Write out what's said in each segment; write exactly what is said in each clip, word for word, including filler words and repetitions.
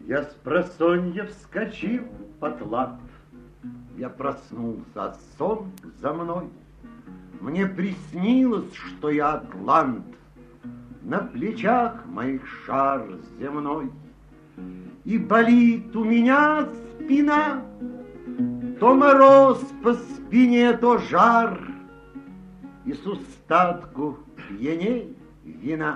Я спросонья вскочил потлат, я проснулся, а сон за мной. Мне приснилось, что я атлант, на плечах моих шар земной. И болит у меня спина, то мороз по спине, то жар, и с устатку пьяней вина.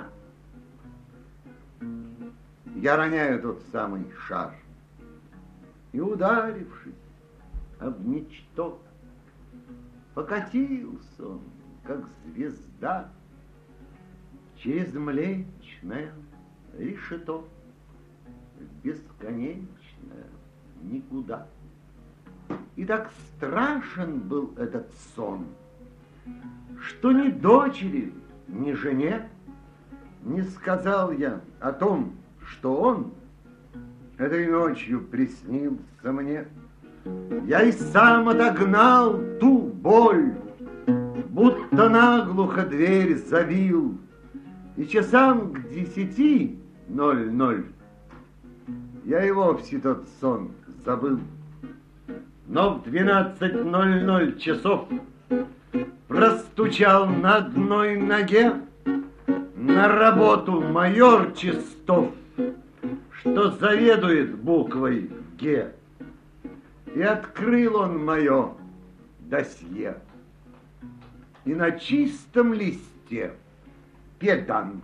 Я роняю тот самый шар, и, ударившись об ничто, покатился он, как звезда, через млечное решето в бесконечное никуда. И так страшен был этот сон, что ни дочери, ни жене не сказал я о том, что он этой ночью приснился мне. Я и сам отогнал ту боль, будто наглухо дверь завил, и часам к десяти ноль-ноль я и вовсе тот сон забыл. Но в двенадцать ноль-ноль часов простучал на одной ноге на работу майор Чистов, что заведует буквой Г. И открыл он мое досье. И на чистом листе педант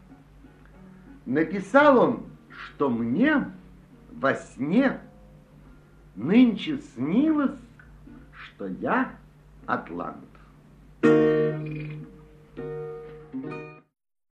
написал он, что мне во сне нынче снилось, что я атлант.